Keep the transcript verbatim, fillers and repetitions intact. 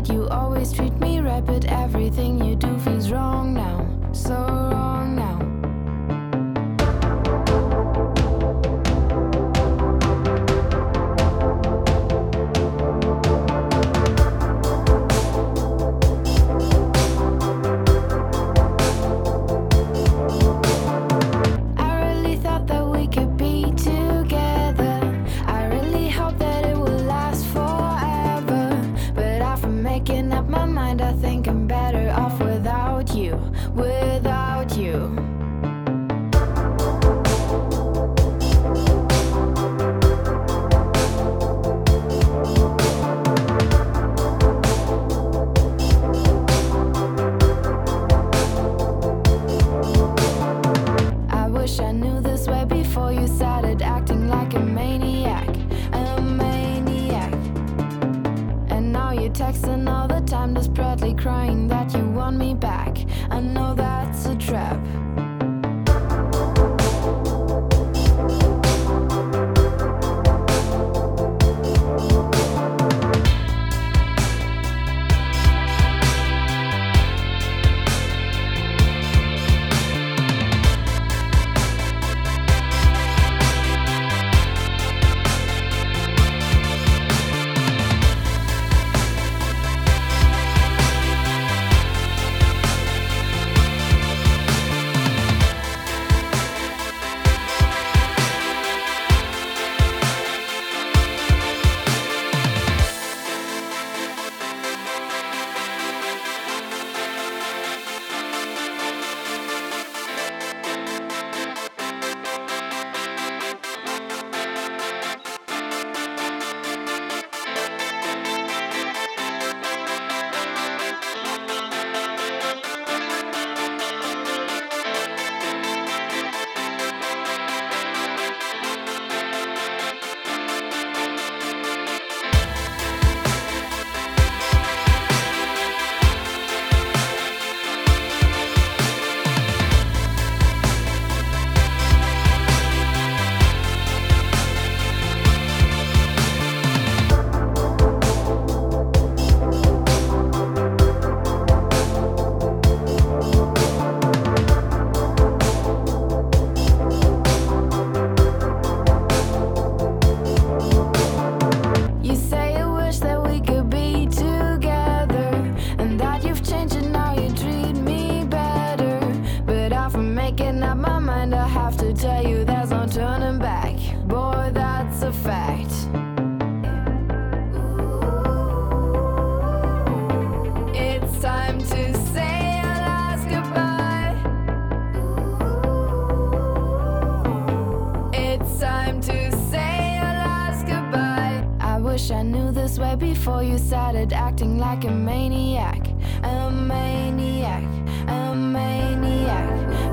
that you always treat me right, but everything you do feels wrong now, so wrong now. Without you. I wish I knew this way before you started acting like a maniac, a maniac. And now you're texting all the time, desperately crying that you want me back. I know that's a trap. Tell you there's no turning back, boy, that's a fact. It's time to say our last goodbye. It's time to say our last goodbye. I wish I knew this way before you started acting like a maniac, a maniac, a maniac.